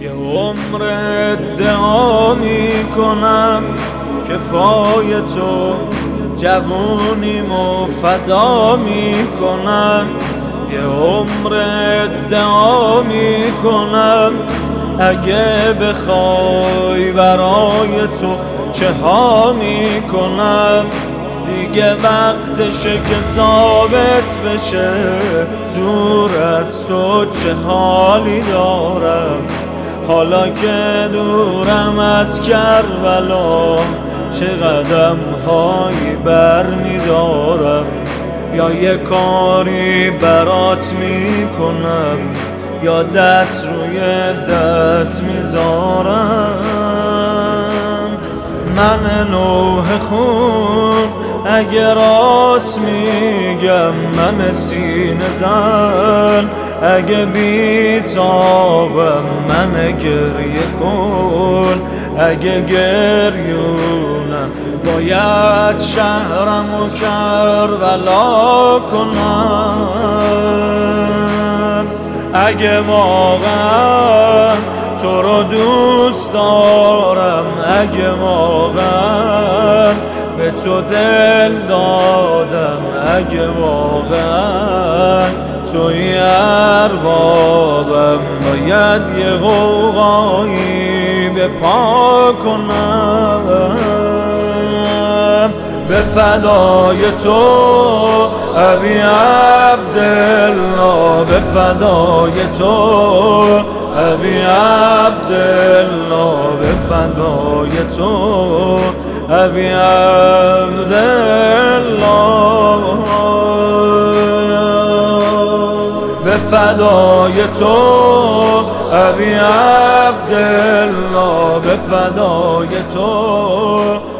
یه عمر ادعا میکنم که پای تو جوونیمو فدا میکنم. یه عمر ادعا میکنم اگه بخوای برای تو چه ها میکنم. دیگه وقتشه که ثابت بشه دور از تو چه حالی دارم. حالا که دورم از کربلا چه قدم هایی بر میدارم. یا یه کاری برات میکنم یا دست روی دست میذارم. من لوح خون اگه راست میگم، من سینه زن اگه بیتابم، من گریه کن اگه گریونم. باید شهرم و کربلا کنم اگه واقعا تو رو دوست دارم. اگه واقعا به تو دل دادم، اگه واقعا توی اربابم، باید یه غوغایی به پا کنم. به فدای تو ابی عبدالله، به فدای تو ابی عبدالله، به فدای تو ابی عبدالله، به فدای تو ابی عبدالله، به فدای تو